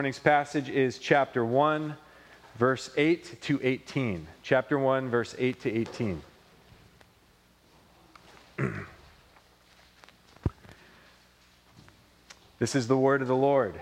Morning's passage is chapter 1, verse 8 to 18. Chapter 1, verse 8 to 18. This is the word of the Lord.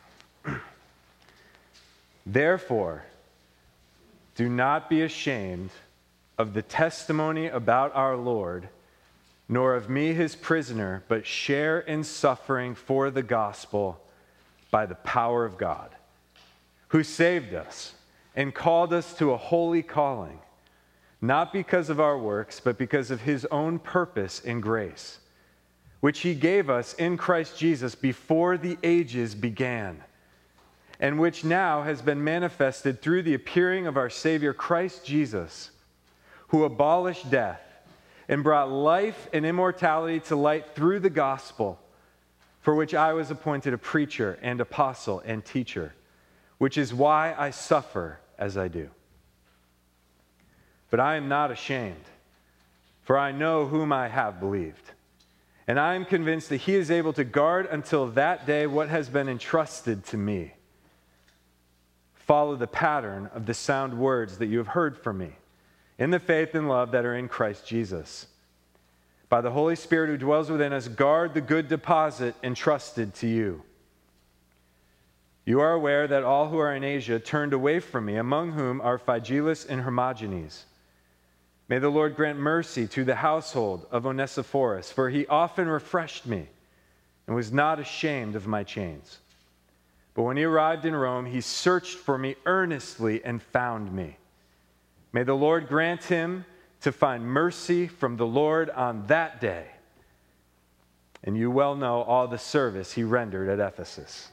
Therefore, do not be ashamed of the testimony about our Lord, nor of me his prisoner, but share in suffering for the gospel by the power of God, who saved us and called us to a holy calling, not because of our works, but because of his own purpose and grace, which he gave us in Christ Jesus before the ages began, and which now has been manifested through the appearing of our Savior Christ Jesus, who abolished death and brought life and immortality to light through the gospel, for which I was appointed a preacher and apostle and teacher, which is why I suffer as I do. But I am not ashamed, for I know whom I have believed, and I am convinced that he is able to guard until that day what has been entrusted to me. Follow the pattern of the sound words that you have heard from me, in the faith and love that are in Christ Jesus. By the Holy Spirit who dwells within us, guard the good deposit entrusted to you. You are aware that all who are in Asia turned away from me, among whom are Phygelus and Hermogenes. May the Lord grant mercy to the household of Onesiphorus, for he often refreshed me and was not ashamed of my chains. But when he arrived in Rome, he searched for me earnestly and found me. May the Lord grant him to find mercy from the Lord on that day. And you well know all the service he rendered at Ephesus.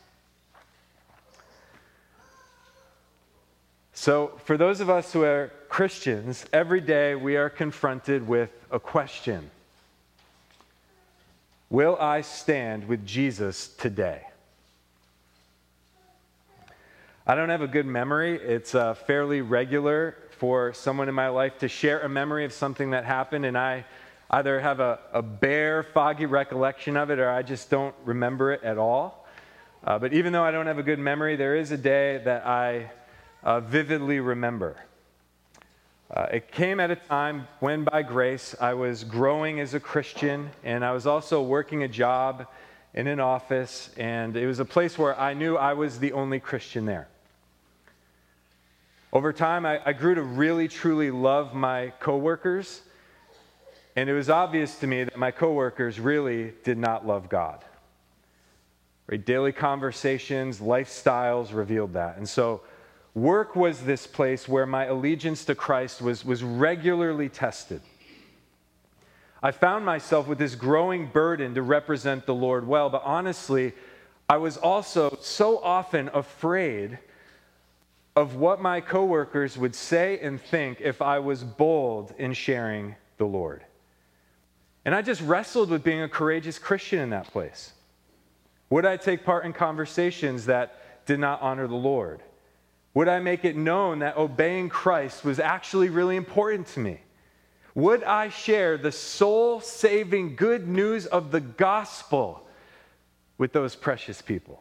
So, for those of us who are Christians, every day we are confronted with a question. Will I stand with Jesus today? I don't have a good memory. It's fairly regular for someone in my life to share a memory of something that happened, and I either have a bare, foggy recollection of it, or I just don't remember it at all. But even though I don't have a good memory, there is a day that I vividly remember. It came at a time when, by grace, I was growing as a Christian, and I was also working a job in an office, and it was a place where I knew I was the only Christian there. Over time, I grew to really, truly love my coworkers, and it was obvious to me that my coworkers really did not love God. Right? Daily conversations, lifestyles revealed that. And so work was this place where my allegiance to Christ was regularly tested. I found myself with this growing burden to represent the Lord well, but honestly, I was also so often afraid of what my coworkers would say and think if I was bold in sharing the Lord. And I just wrestled with being a courageous Christian in that place. Would I take part in conversations that did not honor the Lord? Would I make it known that obeying Christ was actually really important to me? Would I share the soul-saving good news of the gospel with those precious people?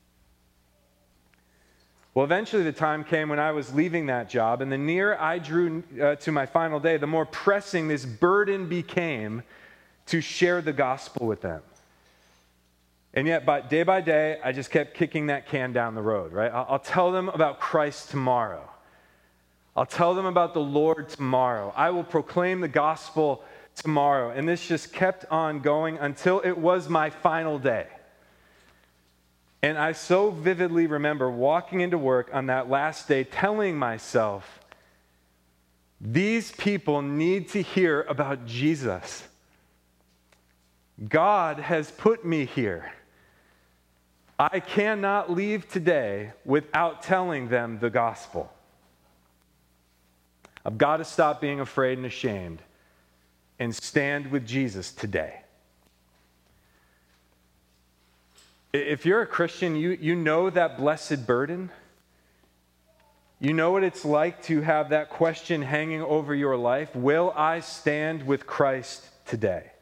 Well, eventually the time came when I was leaving that job, and the nearer I drew to my final day, the more pressing this burden became to share the gospel with them. And yet, by day, I just kept kicking that can down the road, right? I'll tell them about Christ tomorrow. I'll tell them about the Lord tomorrow. I will proclaim the gospel tomorrow. And this just kept on going until it was my final day. And I so vividly remember walking into work on that last day telling myself, these people need to hear about Jesus. God has put me here. I cannot leave today without telling them the gospel. I've got to stop being afraid and ashamed and stand with Jesus today. If you're a Christian, you know that blessed burden. You know what it's like to have that question hanging over your life. Will I stand with Christ today?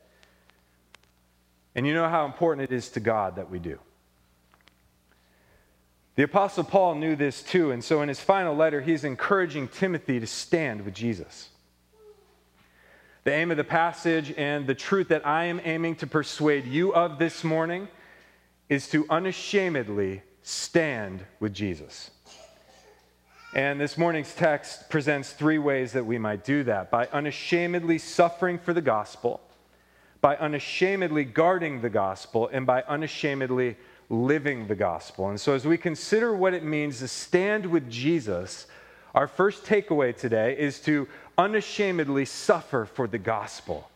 And you know how important it is to God that we do. The Apostle Paul knew this too, and so in his final letter, he's encouraging Timothy to stand with Jesus. The aim of the passage and the truth that I am aiming to persuade you of this morning is to unashamedly stand with Jesus. And this morning's text presents three ways that we might do that: by unashamedly suffering for the gospel, by unashamedly guarding the gospel, and by unashamedly living the gospel. And so as we consider what it means to stand with Jesus, our first takeaway today is to unashamedly suffer for the gospel.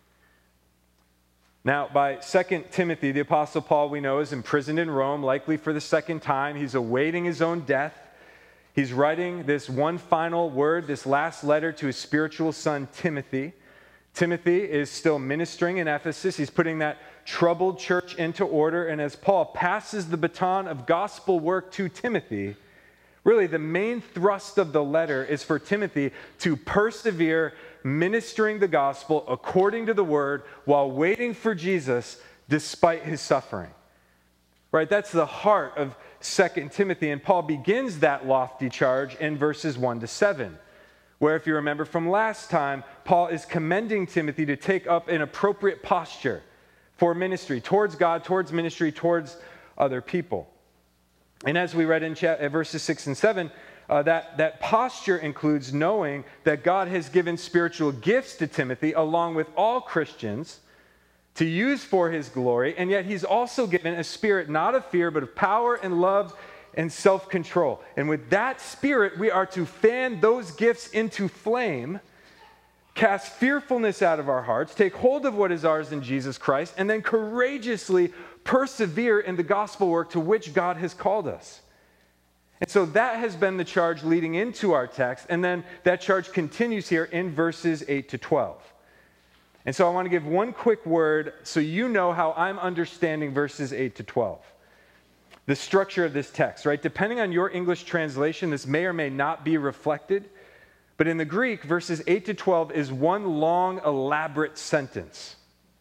Now, by 2 Timothy, the Apostle Paul, we know, is imprisoned in Rome, likely for the second time. He's awaiting his own death. He's writing this one final word, this last letter to his spiritual son, Timothy. Timothy is still ministering in Ephesus. He's putting that troubled church into order. And as Paul passes the baton of gospel work to Timothy, really the main thrust of the letter is for Timothy to persevere ministering the gospel according to the word while waiting for Jesus despite his suffering. Right? That's the heart of 2 Timothy. And Paul begins that lofty charge in verses 1 to 7. Where, if you remember from last time, Paul is commending Timothy to take up an appropriate posture for ministry, towards God, towards ministry, towards other people. And as we read in verses 6 and 7, that posture includes knowing that God has given spiritual gifts to Timothy, along with all Christians, to use for his glory, and yet he's also given a spirit not of fear, but of power and love and self-control. And with that spirit, we are to fan those gifts into flame, cast fearfulness out of our hearts, take hold of what is ours in Jesus Christ, and then courageously persevere in the gospel work to which God has called us. And so that has been the charge leading into our text, and then that charge continues here in verses 8 to 12. And so I want to give one quick word so you know how I'm understanding verses 8 to 12. The structure of this text, right? Depending on your English translation, this may or may not be reflected. But in the Greek, verses 8 to 12 is one long, elaborate sentence.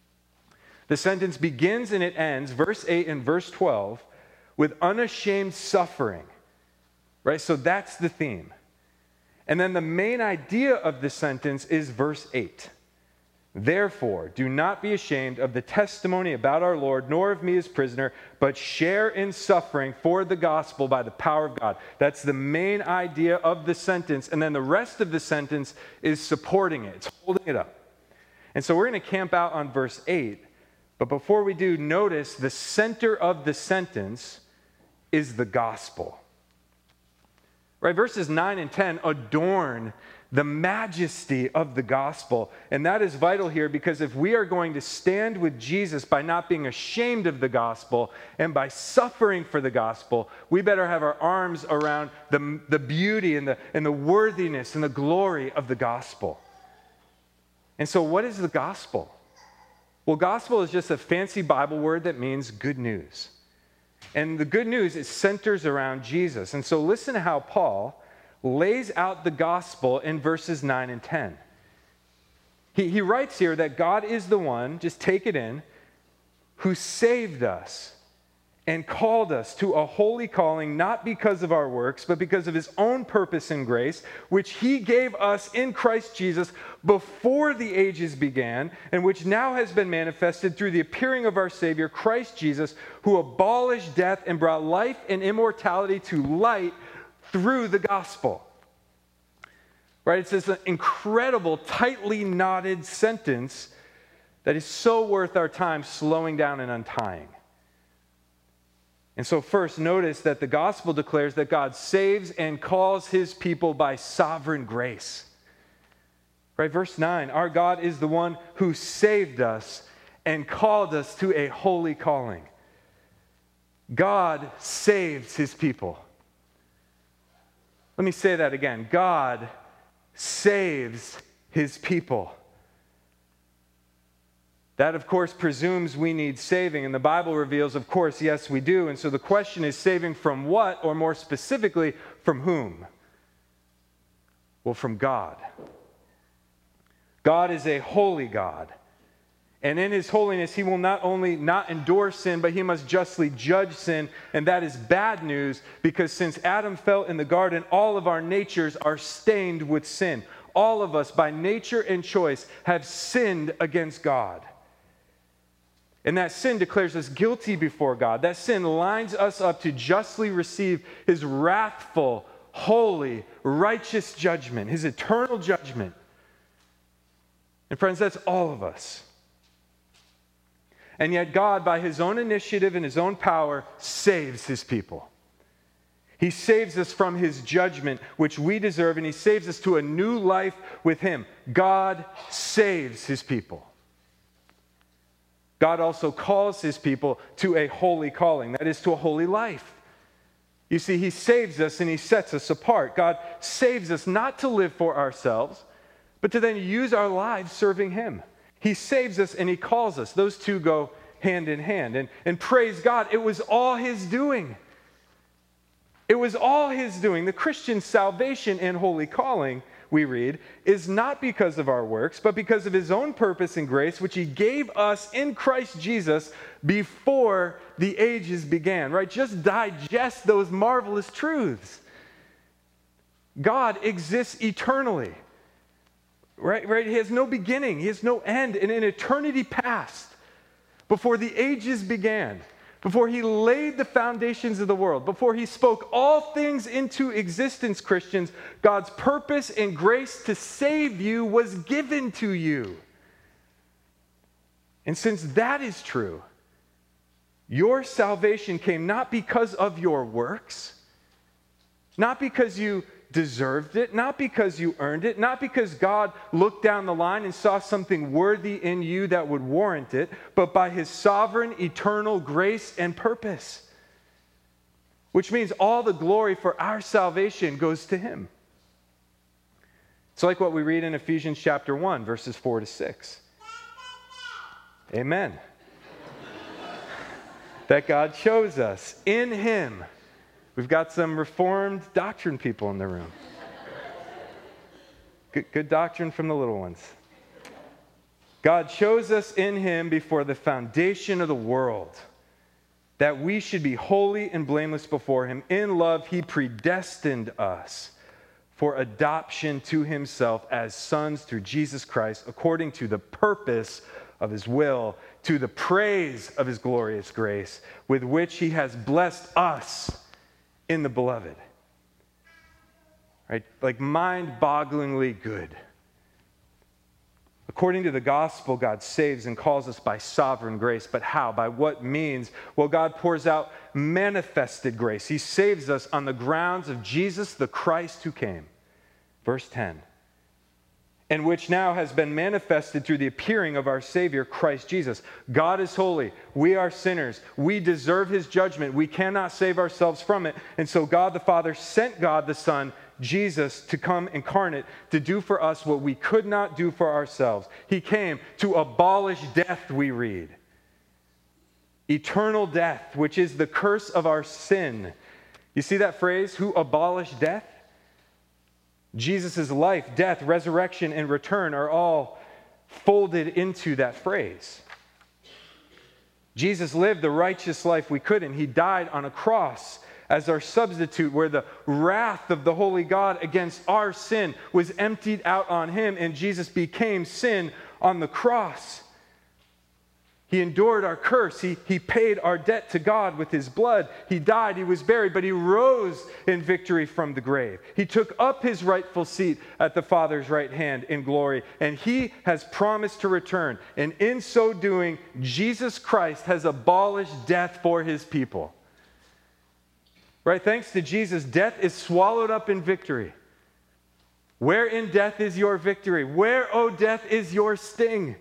The sentence begins and it ends, verse 8 and verse 12, with unashamed suffering, right? So that's the theme. And then the main idea of the sentence is verse 8. Therefore, do not be ashamed of the testimony about our Lord, nor of me as prisoner, but share in suffering for the gospel by the power of God. That's the main idea of the sentence. And then the rest of the sentence is supporting it. It's holding it up. And so we're going to camp out on verse 8. But before we do, notice the center of the sentence is the gospel. Right? Verses 9 and 10 adorn the majesty of the gospel. And that is vital here, because if we are going to stand with Jesus by not being ashamed of the gospel and by suffering for the gospel, we better have our arms around the beauty and the worthiness and the glory of the gospel. And so what is the gospel? Well, gospel is just a fancy Bible word that means good news. And the good news, it centers around Jesus. And so listen to how Paul lays out the gospel in verses 9 and 10. He writes here that God is the one, just take it in, who saved us and called us to a holy calling, not because of our works, but because of his own purpose and grace, which he gave us in Christ Jesus before the ages began, and which now has been manifested through the appearing of our Savior, Christ Jesus, who abolished death and brought life and immortality to light through the gospel. Right? It's this incredible, tightly knotted sentence that is so worth our time slowing down and untying. And so first, notice that the gospel declares that God saves and calls his people by sovereign grace. Right? Verse 9, our God is the one who saved us and called us to a holy calling. God saves his people. Let me say that again. God saves his people. That, of course, presumes we need saving, and the Bible reveals, of course, yes, we do. And so the question is, saving from what, or more specifically, from whom? Well, from God. God is a holy God, And in his holiness, he will not only not endure sin, but he must justly judge sin. And that is bad news, because since Adam fell in the garden, all of our natures are stained with sin. All of us, by nature and choice, have sinned against God. And that sin declares us guilty before God. That sin lines us up to justly receive his wrathful, holy, righteous judgment, his eternal judgment. And friends, that's all of us. And yet God, by his own initiative and his own power, saves his people. He saves us from his judgment, which we deserve, and he saves us to a new life with him. God saves his people. God also calls his people to a holy calling, that is, to a holy life. You see, he saves us and he sets us apart. God saves us not to live for ourselves, but to then use our lives serving him. He saves us and he calls us. Those two go hand in hand. And praise God, it was all his doing. It was all his doing. The Christian salvation and holy calling, we read, is not because of our works, but because of his own purpose and grace, which he gave us in Christ Jesus before the ages began. Right? Just digest those marvelous truths. God exists eternally. Right? He has no beginning. He has no end. And in eternity past, before the ages began, before he laid the foundations of the world, before he spoke all things into existence, Christians, God's purpose and grace to save you was given to you. And since that is true, your salvation came not because of your works, not because you deserved it, not because you earned it, not because God looked down the line and saw something worthy in you that would warrant it, but by his sovereign, eternal grace and purpose. Which means all the glory for our salvation goes to him. It's like what we read in Ephesians chapter 1, verses 4 to 6. Amen. That God chose us in him. We've got some Reformed doctrine people in the room. Good doctrine from the little ones. God chose us in him before the foundation of the world, that we should be holy and blameless before him. In love, he predestined us for adoption to himself as sons through Jesus Christ, according to the purpose of his will, to the praise of his glorious grace, with which he has blessed us in the beloved. Right? Like mind-bogglingly good. According to the gospel, God saves and calls us by sovereign grace. But how? By what means? Well, God pours out manifested grace. He saves us on the grounds of Jesus, the Christ who came. Verse 10. And which now has been manifested through the appearing of our Savior, Christ Jesus. God is holy. We are sinners. We deserve his judgment. We cannot save ourselves from it. And so God the Father sent God the Son, Jesus, to come incarnate, to do for us what we could not do for ourselves. He came to abolish death, we read. Eternal death, which is the curse of our sin. You see that phrase, who abolished death? Jesus' life, death, resurrection, and return are all folded into that phrase. Jesus lived the righteous life we couldn't. He died on a cross as our substitute, where the wrath of the holy God against our sin was emptied out on him, and Jesus became sin on the cross. He endured our curse. He paid our debt to God with his blood. He died, he was buried, but he rose in victory from the grave. He took up his rightful seat at the Father's right hand in glory, and he has promised to return. And in so doing, Jesus Christ has abolished death for his people. Right? Thanks to Jesus, death is swallowed up in victory. Where in death is your victory? Where, O death, is your sting?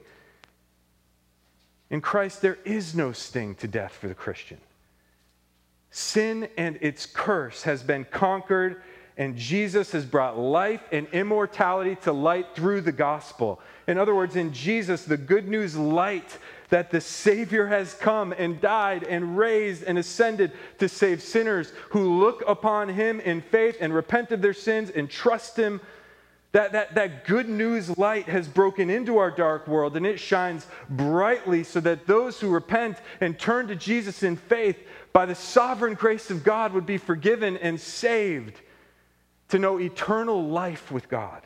In Christ, there is no sting to death for the Christian. Sin and its curse has been conquered, and Jesus has brought life and immortality to light through the gospel. In other words, in Jesus, the good news light that the Savior has come and died and raised and ascended to save sinners who look upon him in faith and repent of their sins and trust him. That good news light has broken into our dark world, and it shines brightly so that those who repent and turn to Jesus in faith by the sovereign grace of God would be forgiven and saved to know eternal life with God.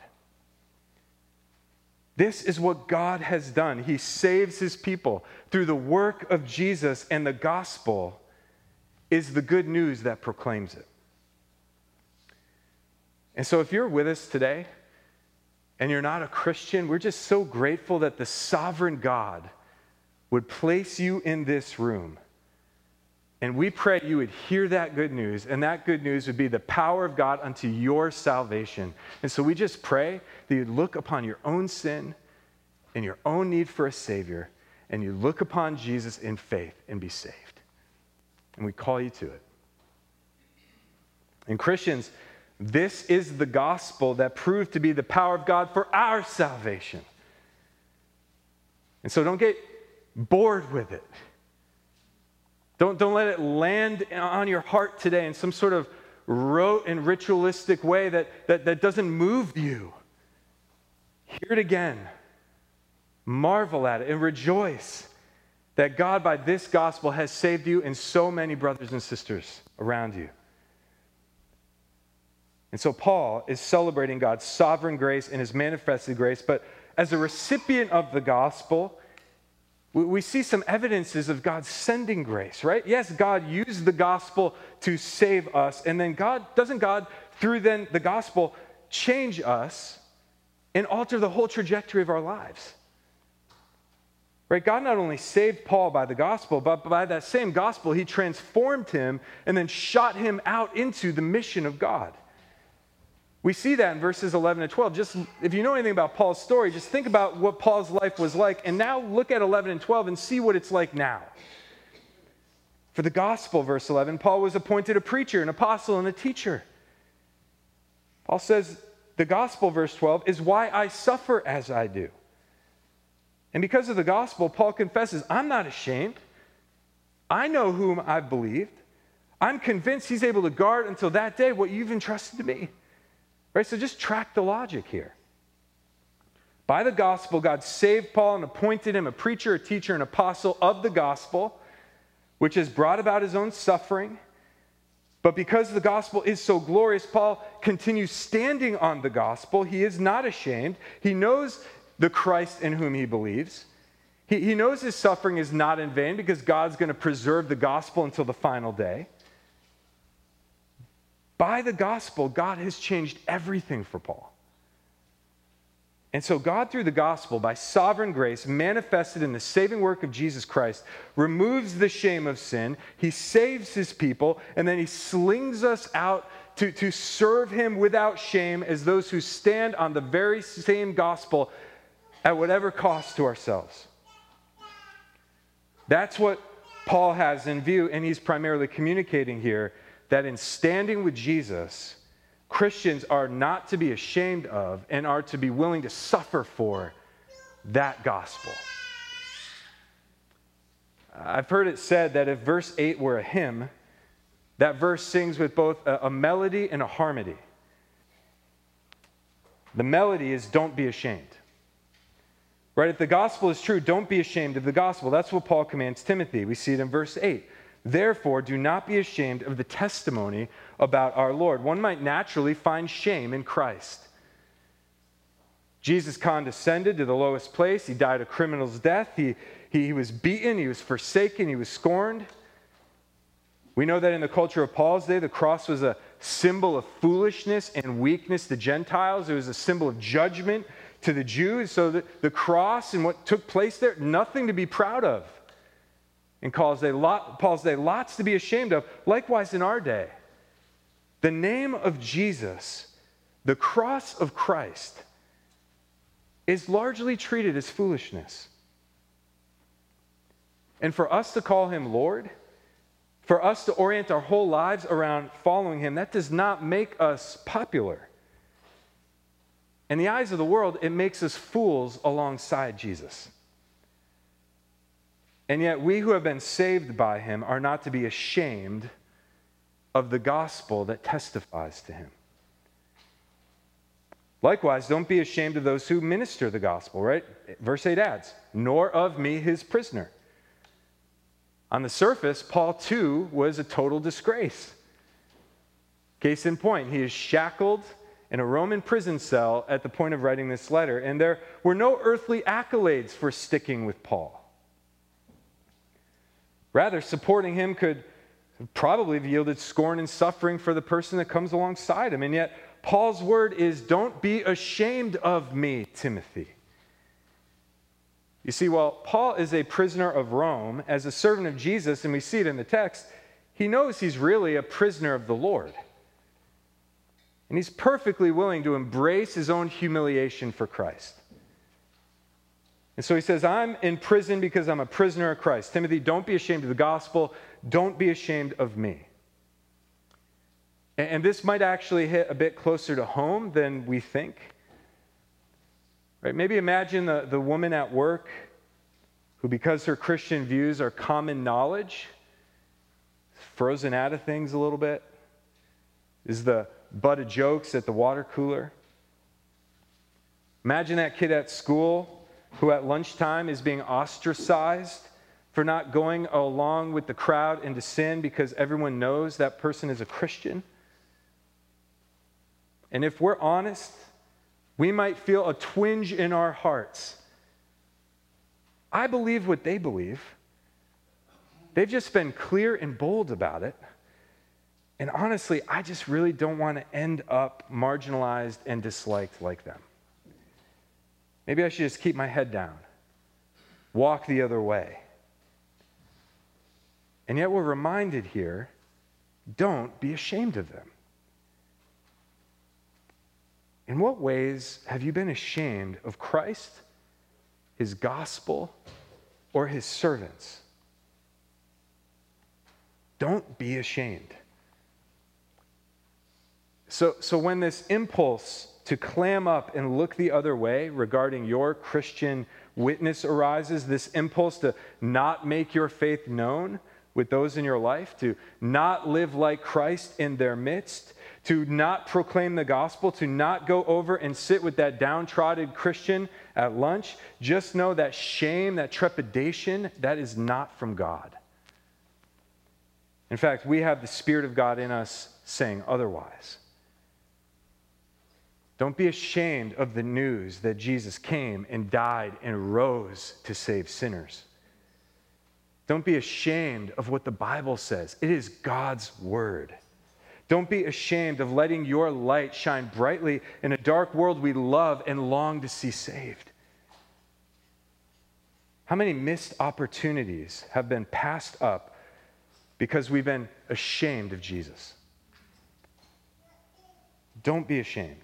This is what God has done. He saves his people through the work of Jesus, and the gospel is the good news that proclaims it. And so if you're with us today and you're not a Christian, we're just so grateful that the sovereign God would place you in this room. And we pray you would hear that good news, and that good news would be the power of God unto your salvation. And so we just pray that you'd look upon your own sin and your own need for a Savior, and you look upon Jesus in faith and be saved. And we call you to it. And Christians, this is the gospel that proved to be the power of God for our salvation. And so don't get bored with it. Don't let it land on your heart today in some sort of rote and ritualistic way that doesn't move you. Hear it again. Marvel at it and rejoice that God, by this gospel, has saved you and so many brothers and sisters around you. And so Paul is celebrating God's sovereign grace and his manifested grace, but as a recipient of the gospel, we see some evidences of God's sending grace, right? Yes, God used the gospel to save us, and then doesn't God, through then the gospel, change us and alter the whole trajectory of our lives? Right? God not only saved Paul by the gospel, but by that same gospel, he transformed him and then shot him out into the mission of God. We see that in verses 11 and 12. Just if you know anything about Paul's story, just think about what Paul's life was like, and now look at 11 and 12 and see what it's like now. For the gospel, verse 11, Paul was appointed a preacher, an apostle, and a teacher. Paul says, the gospel, verse 12, is why I suffer as I do. And because of the gospel, Paul confesses, I'm not ashamed. I know whom I've believed. I'm convinced he's able to guard until that day what you've entrusted to me. Right, so just track the logic here. By the gospel, God saved Paul and appointed him a preacher, a teacher, an apostle of the gospel, which has brought about his own suffering. But because the gospel is so glorious, Paul continues standing on the gospel. He is not ashamed. He knows the Christ in whom he believes. He knows his suffering is not in vain because God's going to preserve the gospel until the final day. By the gospel, God has changed everything for Paul. And so God, through the gospel, by sovereign grace, manifested in the saving work of Jesus Christ, removes the shame of sin, he saves his people, and then he slings us out to serve him without shame as those who stand on the very same gospel at whatever cost to ourselves. That's what Paul has in view, and he's primarily communicating here that in standing with Jesus, Christians are not to be ashamed of and are to be willing to suffer for that gospel. I've heard it said that if verse 8 were a hymn, that verse sings with both a melody and a harmony. The melody is don't be ashamed. Right? If the gospel is true, don't be ashamed of the gospel. That's what Paul commands Timothy. We see it in verse 8. Therefore, do not be ashamed of the testimony about our Lord. One might naturally find shame in Christ. Jesus condescended to the lowest place. He died a criminal's death. He was beaten. He was forsaken. He was scorned. We know that in the culture of Paul's day, the cross was a symbol of foolishness and weakness to Gentiles. It was a symbol of judgment to the Jews. So the cross and what took place there, nothing to be proud of. In Paul's day, lots to be ashamed of. Likewise in our day, the name of Jesus, the cross of Christ, is largely treated as foolishness. And for us to call him Lord, for us to orient our whole lives around following him, that does not make us popular. In the eyes of the world, it makes us fools alongside Jesus. And yet we who have been saved by him are not to be ashamed of the gospel that testifies to him. Likewise, don't be ashamed of those who minister the gospel, right? Verse 8 adds, nor of me, his prisoner. On the surface, Paul too was a total disgrace. Case in point, he is shackled in a Roman prison cell at the point of writing this letter, and there were no earthly accolades for sticking with Paul. Rather, supporting him could probably have yielded scorn and suffering for the person that comes alongside him, and yet Paul's word is, don't be ashamed of me, Timothy. You see, while Paul is a prisoner of Rome, as a servant of Jesus, and we see it in the text, he knows he's really a prisoner of the Lord. And he's perfectly willing to embrace his own humiliation for Christ. And so he says, I'm in prison because I'm a prisoner of Christ. Timothy, don't be ashamed of the gospel. Don't be ashamed of me. And this might actually hit a bit closer to home than we think. Right? Maybe imagine the woman at work who, because her Christian views are common knowledge, is frozen out of things a little bit, is the butt of jokes at the water cooler. Imagine that kid at school who at lunchtime is being ostracized for not going along with the crowd into sin because everyone knows that person is a Christian. And if we're honest, we might feel a twinge in our hearts. I believe what they believe. They've just been clear and bold about it. And honestly, I just really don't want to end up marginalized and disliked like them. Maybe I should just keep my head down, walk the other way. And yet we're reminded here, don't be ashamed of them. In what ways have you been ashamed of Christ, his gospel, or his servants? Don't be ashamed. So when this impulse to clam up and look the other way regarding your Christian witness arises, this impulse to not make your faith known with those in your life, to not live like Christ in their midst, to not proclaim the gospel, to not go over and sit with that downtrodden Christian at lunch, just know that shame, that trepidation, that is not from God. In fact, we have the Spirit of God in us saying otherwise. Don't be ashamed of the news that Jesus came and died and rose to save sinners. Don't be ashamed of what the Bible says. It is God's word. Don't be ashamed of letting your light shine brightly in a dark world we love and long to see saved. How many missed opportunities have been passed up because we've been ashamed of Jesus? Don't be ashamed.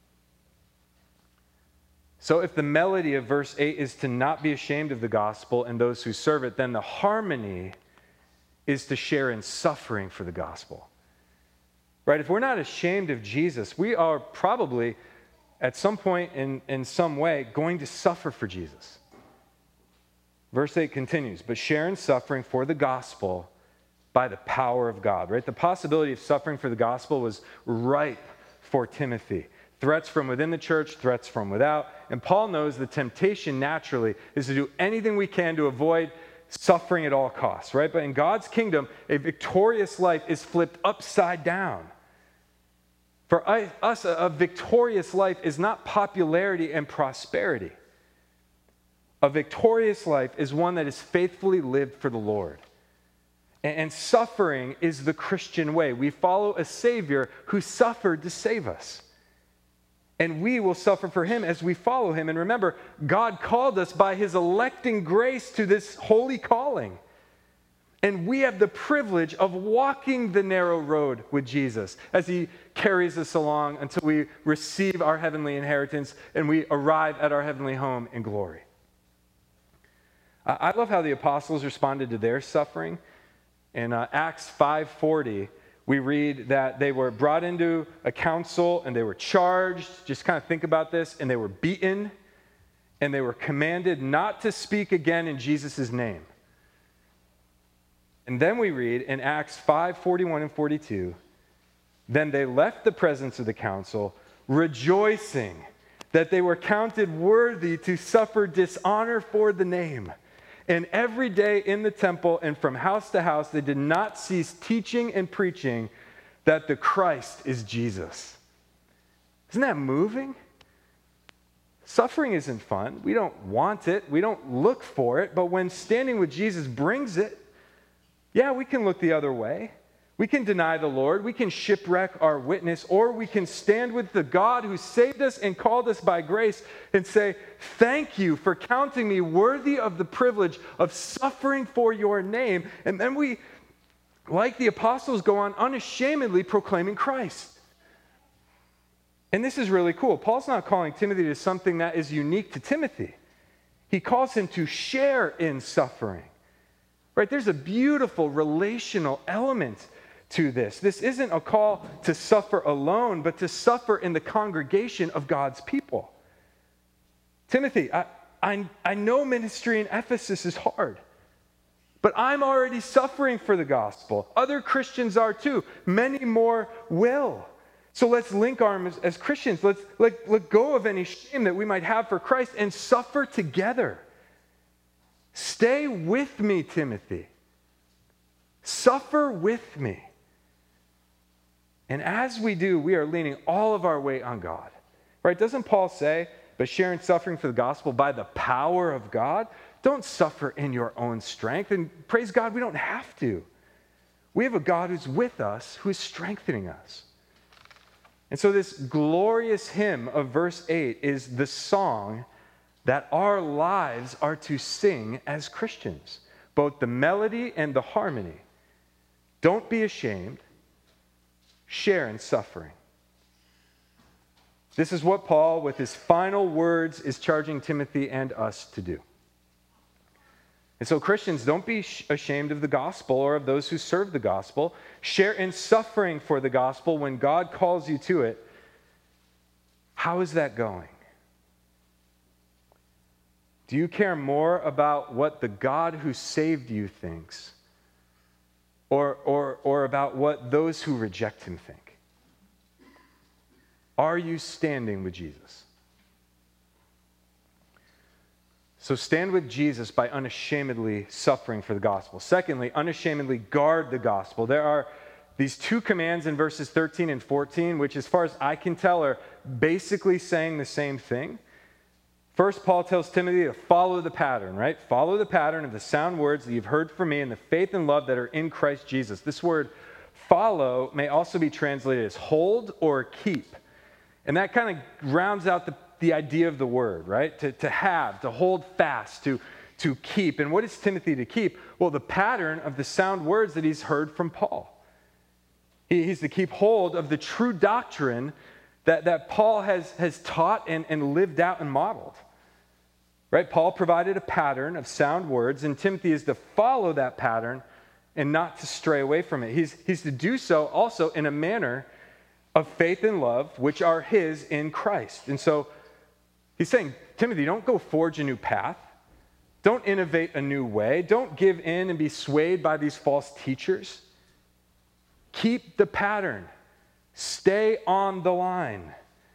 So if the melody of verse 8 is to not be ashamed of the gospel and those who serve it, then the harmony is to share in suffering for the gospel. Right? If we're not ashamed of Jesus, we are probably at some point in some way going to suffer for Jesus. Verse 8 continues, but share in suffering for the gospel by the power of God. Right? The possibility of suffering for the gospel was ripe for Timothy. Threats from within the church, threats from without. And Paul knows the temptation naturally is to do anything we can to avoid suffering at all costs, right? But in God's kingdom, a victorious life is flipped upside down. For us, a victorious life is not popularity and prosperity. A victorious life is one that is faithfully lived for the Lord. And suffering is the Christian way. We follow a Savior who suffered to save us. And we will suffer for him as we follow him. And remember, God called us by his electing grace to this holy calling. And we have the privilege of walking the narrow road with Jesus as he carries us along until we receive our heavenly inheritance and we arrive at our heavenly home in glory. I love how the apostles responded to their suffering. In Acts 5:40, we read that they were brought into a council and they were charged. Just kind of think about this. And they were beaten and they were commanded not to speak again in Jesus' name. And then we read in Acts 5:41 and 42, then they left the presence of the council, rejoicing that they were counted worthy to suffer dishonor for the name. And every day in the temple and from house to house, they did not cease teaching and preaching that the Christ is Jesus. Isn't that moving? Suffering isn't fun. We don't want it. We don't look for it. But when standing with Jesus brings it, yeah, we can look the other way. We can deny the Lord. We can shipwreck our witness, or we can stand with the God who saved us and called us by grace and say, thank you for counting me worthy of the privilege of suffering for your name. And then we, like the apostles, go on unashamedly proclaiming Christ. And this is really cool. Paul's not calling Timothy to something that is unique to Timothy. He calls him to share in suffering. Right? There's a beautiful relational element to this. This isn't a call to suffer alone, but to suffer in the congregation of God's people. Timothy, I know ministry in Ephesus is hard, but I'm already suffering for the gospel. Other Christians are too. Many more will. So let's link arms as Christians. Let's let go of any shame that we might have for Christ and suffer together. Stay with me, Timothy. Suffer with me. And as we do, we are leaning all of our weight on God. Right? Doesn't Paul say, but sharing suffering for the gospel by the power of God? Don't suffer in your own strength. And praise God, we don't have to. We have a God who's with us, who is strengthening us. And so this glorious hymn of verse 8 is the song that our lives are to sing as Christians, both the melody and the harmony. Don't be ashamed. Share in suffering. This is what Paul, with his final words, is charging Timothy and us to do. And so Christians, don't be ashamed of the gospel or of those who serve the gospel. Share in suffering for the gospel when God calls you to it. How is that going? Do you care more about what the God who saved you thinks or about what those who reject him think? Are you standing with Jesus? So stand with Jesus by unashamedly suffering for the gospel. Secondly, unashamedly guard the gospel. There are these two commands in verses 13 and 14, which as far as I can tell are basically saying the same thing. First, Paul tells Timothy to follow the pattern, right? Follow the pattern of the sound words that you've heard from me and the faith and love that are in Christ Jesus. This word follow may also be translated as hold or keep. And that kind of rounds out the idea of the word, right? To have, to hold fast, to keep. And what is Timothy to keep? Well, the pattern of the sound words that he's heard from Paul. He's to keep hold of the true doctrine that Paul has taught and lived out and modeled. Right? Paul provided a pattern of sound words, and Timothy is to follow that pattern and not to stray away from it. He's to do so also in a manner of faith and love, which are his in Christ. And so he's saying, Timothy, don't go forge a new path. Don't innovate a new way. Don't give in and be swayed by these false teachers. Keep the pattern. Stay on the line.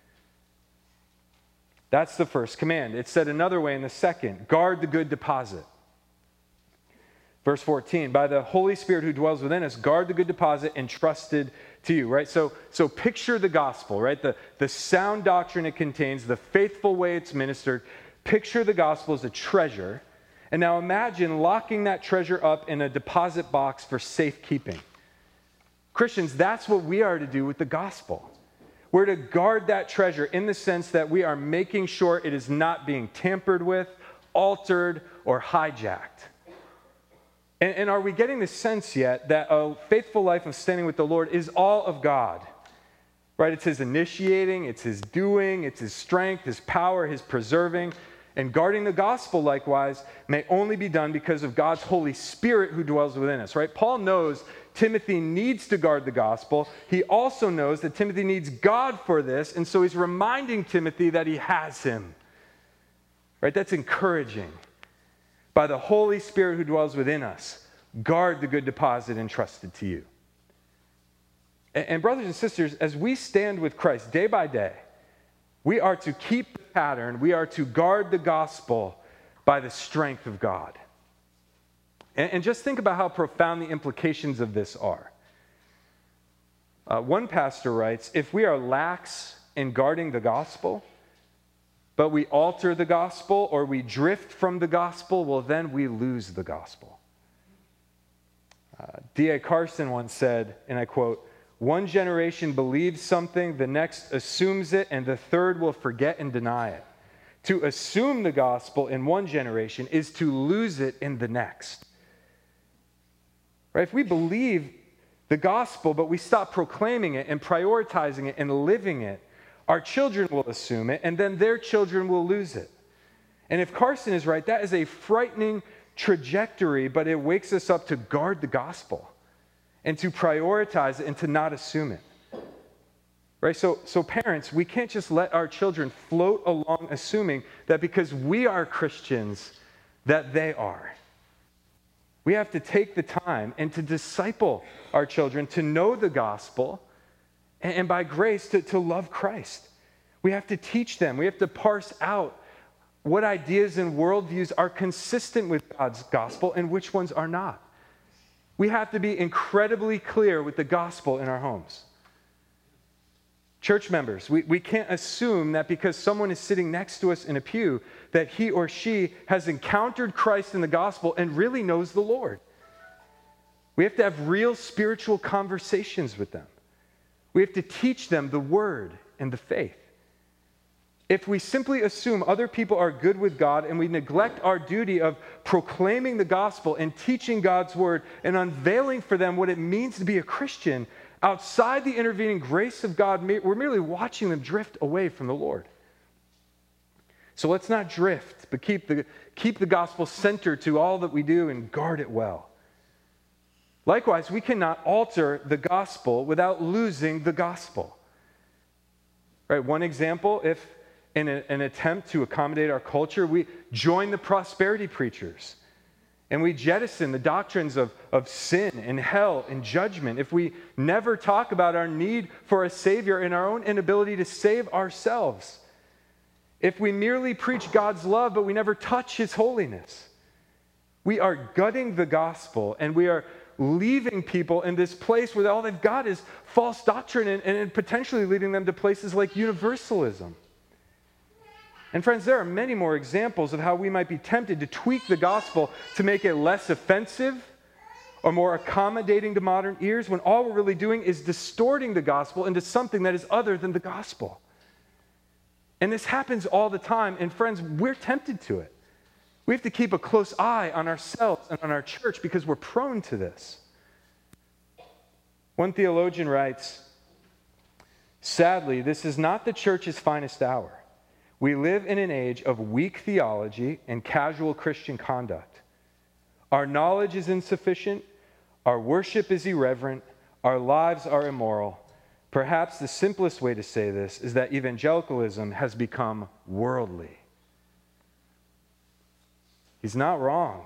That's the first command. It's said another way in the second. Guard the good deposit. Verse 14, by the Holy Spirit who dwells within us, guard the good deposit entrusted to you, right? So picture the gospel, right? The sound doctrine it contains, the faithful way it's ministered. Picture the gospel as a treasure. And now imagine locking that treasure up in a deposit box for safekeeping. Christians, that's what we are to do with the gospel. We're to guard that treasure in the sense that we are making sure it is not being tampered with, altered, or hijacked. And are we getting the sense yet that a faithful life of standing with the Lord is all of God? Right? It's his initiating, it's his doing, it's his strength, his power, his preserving. And guarding the gospel, likewise, may only be done because of God's Holy Spirit who dwells within us, right? Paul knows Timothy needs to guard the gospel. He also knows that Timothy needs God for this, and so he's reminding Timothy that he has him. Right? That's encouraging. By the Holy Spirit who dwells within us, guard the good deposit entrusted to you. And brothers and sisters, as we stand with Christ day by day, We are to keep the pattern. We are to guard the gospel by the strength of God. And just think about how profound the implications of this are. One pastor writes, if we are lax in guarding the gospel, but we alter the gospel or we drift from the gospel, well, then we lose the gospel. D.A. Carson once said, and I quote, "One generation believes something, the next assumes it, and the third will forget and deny it. To assume the gospel in one generation is to lose it in the next." Right? If we believe the gospel, but we stop proclaiming it and prioritizing it and living it, our children will assume it, and then their children will lose it. And if Carson is right, that is a frightening trajectory, but it wakes us up to guard the gospel and to prioritize it and to not assume it. Right? So parents, we can't just let our children float along assuming that because we are Christians, that they are. We have to take the time and to disciple our children, to know the gospel, and by grace to love Christ. We have to teach them. We have to parse out what ideas and worldviews are consistent with God's gospel and which ones are not. We have to be incredibly clear with the gospel in our homes. Church members, we can't assume that because someone is sitting next to us in a pew that he or she has encountered Christ in the gospel and really knows the Lord. We have to have real spiritual conversations with them. We have to teach them the word and the faith. If we simply assume other people are good with God and we neglect our duty of proclaiming the gospel and teaching God's word and unveiling for them what it means to be a Christian, outside the intervening grace of God, we're merely watching them drift away from the Lord. So let's not drift, but keep the gospel centered to all that we do and guard it well. Likewise, we cannot alter the gospel without losing the gospel. Right? One example, if in an attempt to accommodate our culture, we join the prosperity preachers and we jettison the doctrines of sin and hell and judgment, if we never talk about our need for a Savior and our own inability to save ourselves, if we merely preach God's love but we never touch His holiness, we are gutting the gospel and we are leaving people in this place where all they've got is false doctrine and potentially leading them to places like universalism. And friends, there are many more examples of how we might be tempted to tweak the gospel to make it less offensive or more accommodating to modern ears, when all we're really doing is distorting the gospel into something that is other than the gospel. And this happens all the time, and friends, we're tempted to it. We have to keep a close eye on ourselves and on our church because we're prone to this. One theologian writes, "Sadly, this is not the church's finest hour. We live in an age of weak theology and casual Christian conduct. Our knowledge is insufficient, our worship is irreverent, our lives are immoral. Perhaps the simplest way to say this is that evangelicalism has become worldly." He's not wrong.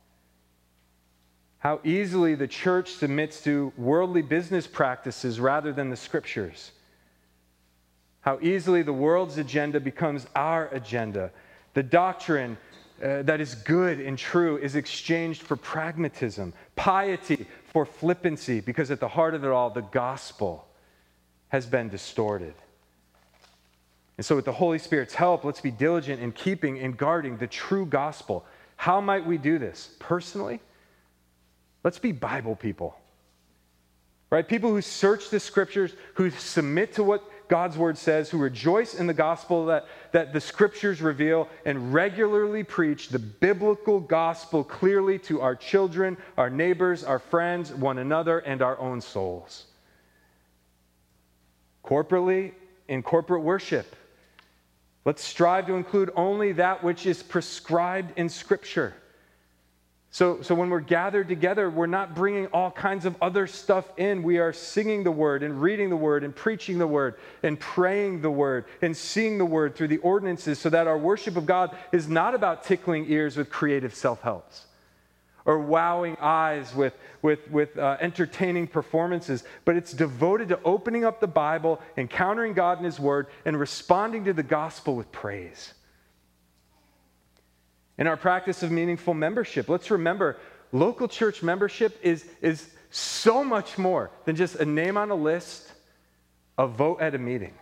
How easily the church submits to worldly business practices rather than the scriptures. How easily the world's agenda becomes our agenda. The doctrine that is good and true is exchanged for pragmatism, piety for flippancy, because at the heart of it all, the gospel has been distorted. And so with the Holy Spirit's help, let's be diligent in keeping and guarding the true gospel. How might we do this? Personally, let's be Bible people. Right? People who search the scriptures, who submit to what God's word says, who rejoice in the gospel that the scriptures reveal, and regularly preach the biblical gospel clearly to our children, our neighbors, our friends, one another, and our own souls. Corporately, in corporate worship, let's strive to include only that which is prescribed in Scripture. So when we're gathered together, we're not bringing all kinds of other stuff in. We are singing the Word and reading the Word and preaching the Word and praying the Word and seeing the Word through the ordinances, so that our worship of God is not about tickling ears with creative self-helps. or wowing eyes with entertaining performances, but it's devoted to opening up the Bible, encountering God in His Word, and responding to the gospel with praise. In our practice of meaningful membership, let's remember local church membership is so much more than just a name on a list, a vote at a meeting.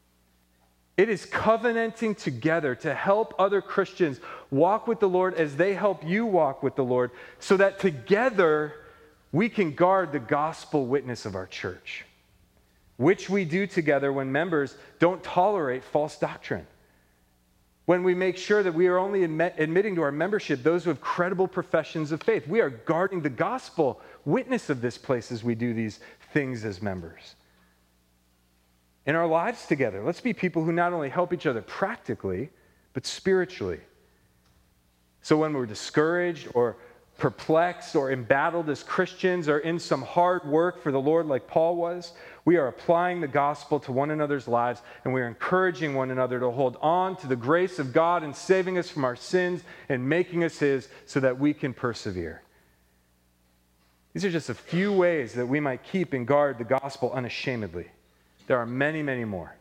It is covenanting together to help other Christians walk with the Lord as they help you walk with the Lord, so that together we can guard the gospel witness of our church, which we do together when members don't tolerate false doctrine. When we make sure that we are only admitting to our membership those who have credible professions of faith. We are guarding the gospel witness of this place as we do these things as members. In our lives together, let's be people who not only help each other practically, but spiritually. So when we're discouraged or perplexed or embattled as Christians or in some hard work for the Lord like Paul was, we are applying the gospel to one another's lives, and we are encouraging one another to hold on to the grace of God in saving us from our sins and making us His so that we can persevere. These are just a few ways that we might keep and guard the gospel unashamedly. There are many, many more.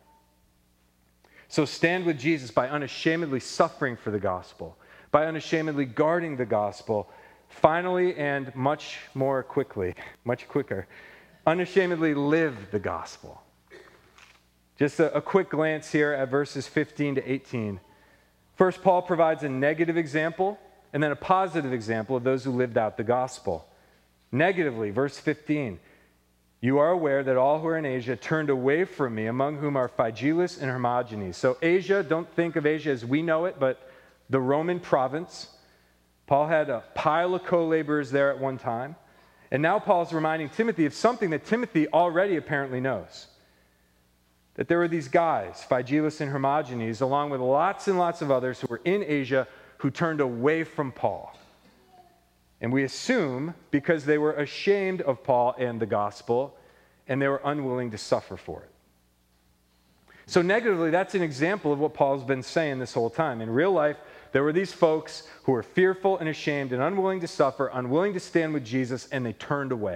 So stand with Jesus by unashamedly suffering for the gospel, by unashamedly guarding the gospel. Finally, and much quicker, unashamedly live the gospel. Just a quick glance here at verses 15 to 18. First, Paul provides a negative example and then a positive example of those who lived out the gospel. Negatively, verse 15. You are aware that all who are in Asia turned away from me, among whom are Phygelus and Hermogenes. So Asia, don't think of Asia as we know it, but the Roman province. Paul had a pile of co-laborers there at one time. And now Paul's reminding Timothy of something that Timothy already apparently knows. That there were these guys, Phygelus and Hermogenes, along with lots and lots of others who were in Asia who turned away from Paul. And we assume because they were ashamed of Paul and the gospel, and they were unwilling to suffer for it. So negatively, that's an example of what Paul's been saying this whole time. In real life, there were these folks who were fearful and ashamed and unwilling to suffer, unwilling to stand with Jesus, and they turned away.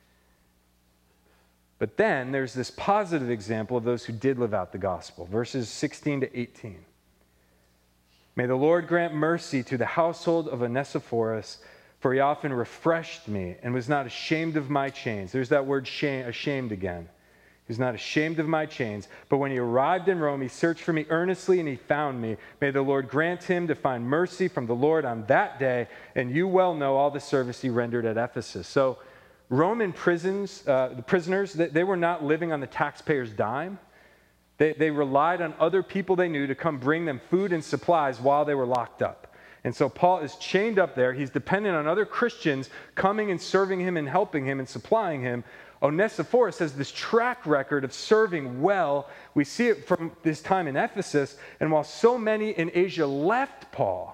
But then there's this positive example of those who did live out the gospel. Verses 16 to 18. May the Lord grant mercy to the household of Onesiphorus, for he often refreshed me and was not ashamed of my chains. There's that word ashamed again. He was not ashamed of my chains. But when he arrived in Rome, he searched for me earnestly and he found me. May the Lord grant him to find mercy from the Lord on that day. And you well know all the service he rendered at Ephesus. So Roman prisons, the prisoners, they were not living on the taxpayer's dime. They relied on other people they knew to come bring them food and supplies while they were locked up. And so Paul is chained up there. He's dependent on other Christians coming and serving him and helping him and supplying him. Onesiphorus has this track record of serving well. We see it from this time in Ephesus. And while so many in Asia left Paul,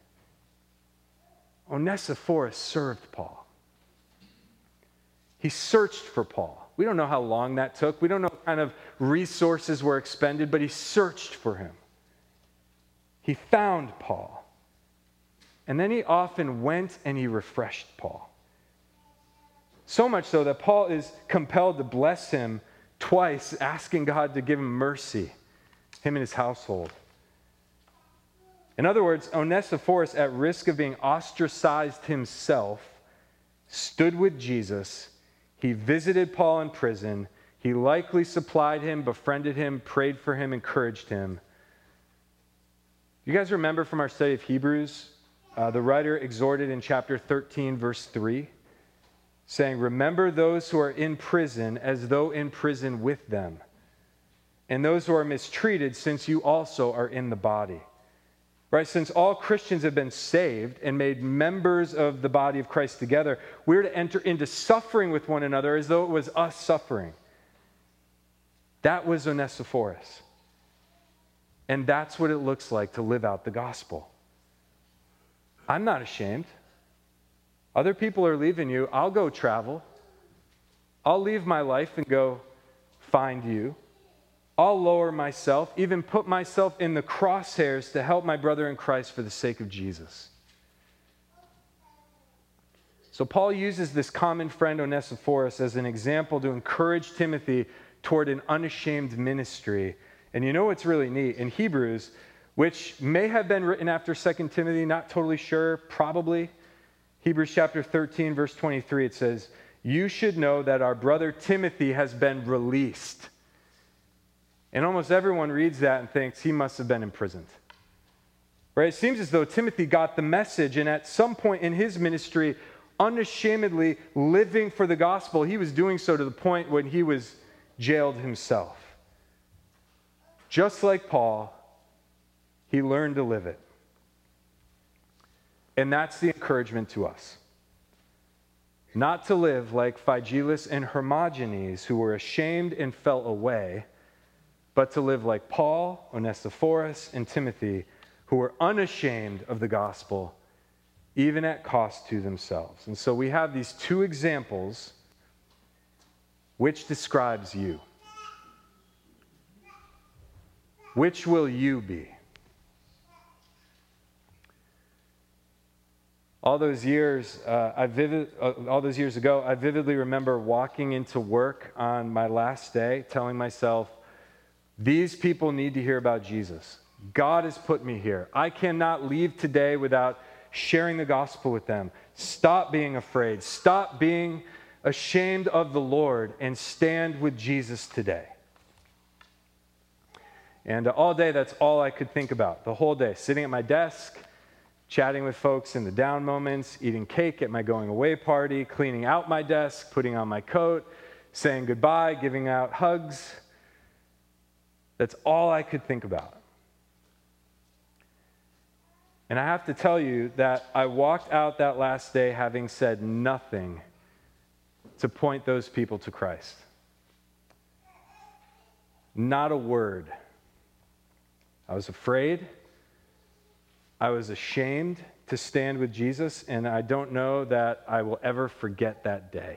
Onesiphorus served Paul. He searched for Paul. We don't know how long that took. We don't know what kind of resources were expended, but he searched for him. He found Paul. And then he often went and he refreshed Paul. So much so that Paul is compelled to bless him twice, asking God to give him mercy, him and his household. In other words, Onesiphorus, at risk of being ostracized himself, stood with Jesus. He visited Paul in prison. He likely supplied him, befriended him, prayed for him, encouraged him. You guys remember from our study of Hebrews, the writer exhorted in chapter 13, verse 3, saying, remember those who are in prison as though in prison with them, and those who are mistreated, since you also are in the body. Right? Since all Christians have been saved and made members of the body of Christ together, we're to enter into suffering with one another as though it was us suffering. That was Onesiphorus. And that's what it looks like to live out the gospel. I'm not ashamed. Other people are leaving you. I'll go travel. I'll leave my life and go find you. I'll lower myself, even put myself in the crosshairs to help my brother in Christ for the sake of Jesus. So Paul uses this common friend Onesiphorus as an example to encourage Timothy toward an unashamed ministry. And you know what's really neat? In Hebrews, which may have been written after 2 Timothy, not totally sure, probably. Hebrews chapter 13, verse 23, it says, "You should know that our brother Timothy has been released." And almost everyone reads that and thinks he must have been imprisoned. Right? It seems as though Timothy got the message, and at some point in his ministry, unashamedly living for the gospel, he was doing so to the point when he was jailed himself. Just like Paul, he learned to live it. And that's the encouragement to us. Not to live like Phygelus and Hermogenes, who were ashamed and fell away, but to live like Paul, Onesiphorus, and Timothy, who were unashamed of the gospel, even at cost to themselves. And so we have these two examples. Which describes you? Which will you be? All those years ago, I vividly remember walking into work on my last day, telling myself, these people need to hear about Jesus. God has put me here. I cannot leave today without sharing the gospel with them. Stop being afraid. Stop being ashamed of the Lord and stand with Jesus today. And all day, that's all I could think about. The whole day, sitting at my desk, chatting with folks in the down moments, eating cake at my going away party, cleaning out my desk, putting on my coat, saying goodbye, giving out hugs. That's all I could think about. And I have to tell you that I walked out that last day having said nothing to point those people to Christ. Not a word. I was afraid. I was ashamed to stand with Jesus, and I don't know that I will ever forget that day.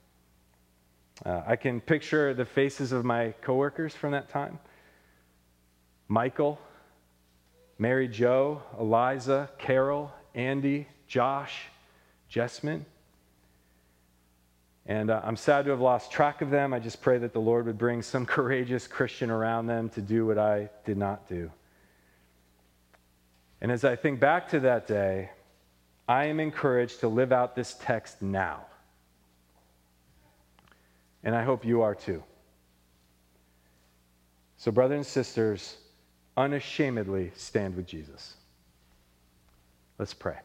I can picture the faces of my coworkers from that time. Michael, Mary Jo, Eliza, Carol, Andy, Josh, Jessman. And I'm sad to have lost track of them. I just pray that the Lord would bring some courageous Christian around them to do what I did not do. And as I think back to that day, I am encouraged to live out this text now. And I hope you are too. So, brothers and sisters, unashamedly stand with Jesus. Let's pray.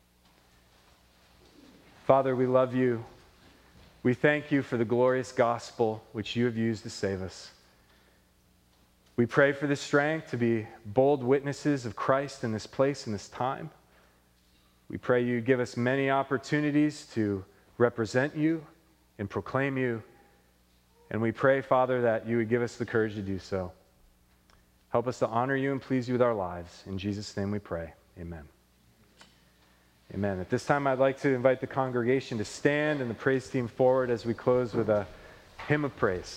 Father, we love you. We thank you for the glorious gospel which you have used to save us. We pray for the strength to be bold witnesses of Christ in this place, in this time. We pray you give us many opportunities to represent you and proclaim you. And we pray, Father, that you would give us the courage to do so. Help us to honor you and please you with our lives. In Jesus' name we pray. Amen. Amen. At this time, I'd like to invite the congregation to stand and the praise team forward as we close with a hymn of praise.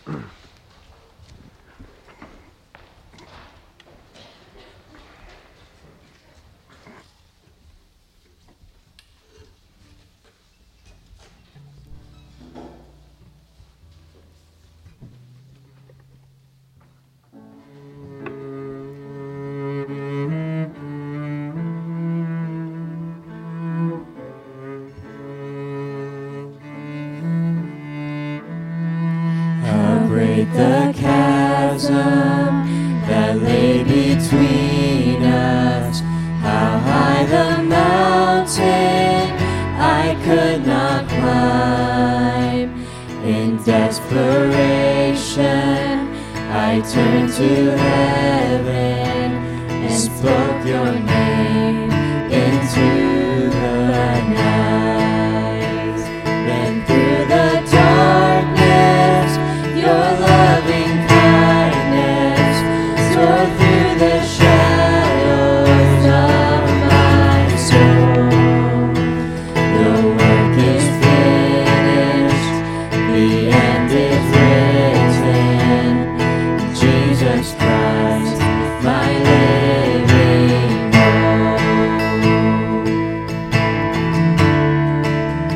The chasm that lay between us, how high the mountain I could not climb. In desperation, I turned to heaven and spoke your name into the night. Then through the darkness, your loving kindness tore through the shadows of my soul. The work is finished, the end is written. Jesus Christ, my living hope.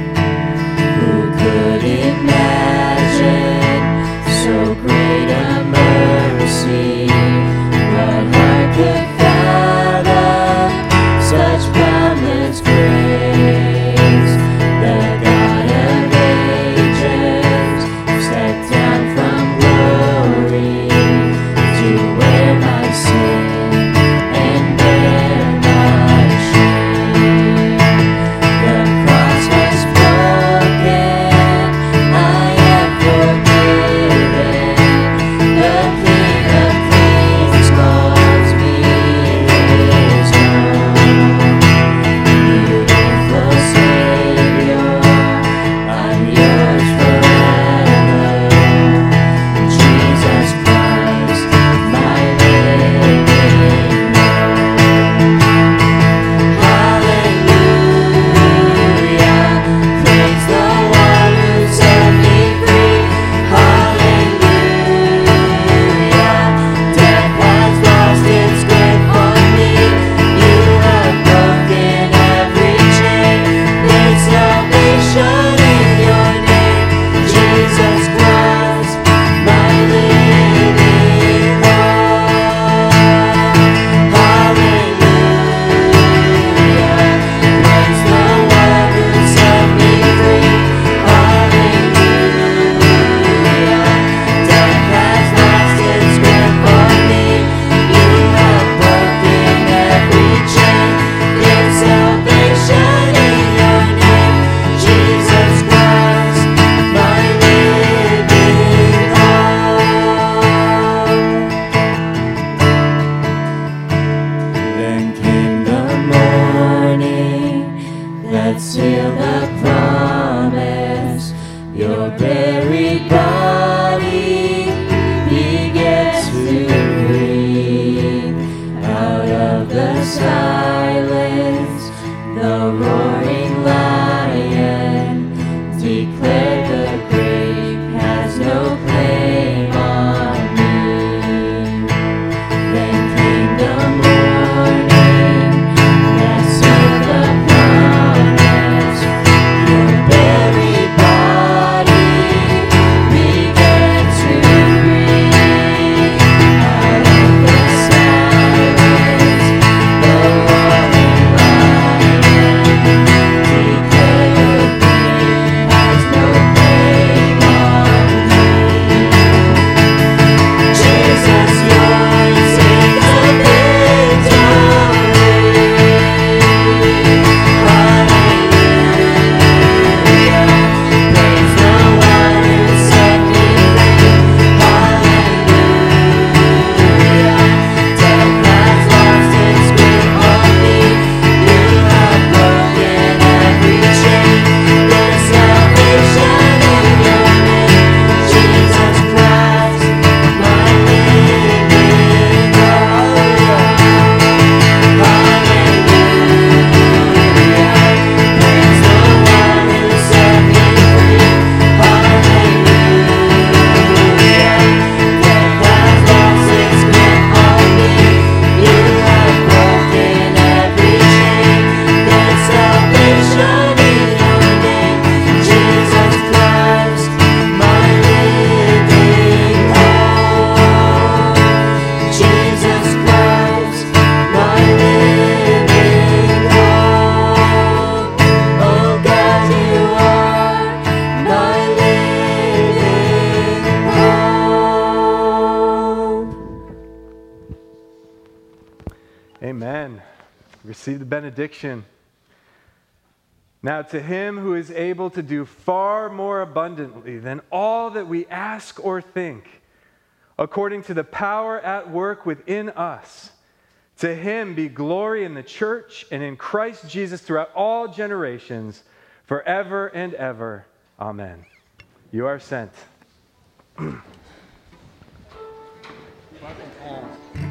Amen. Receive the benediction. Now to him who is able to do far more abundantly than all that we ask or think, according to the power at work within us, to him be glory in the church and in Christ Jesus throughout all generations, forever and ever. Amen. You are sent. Welcome home.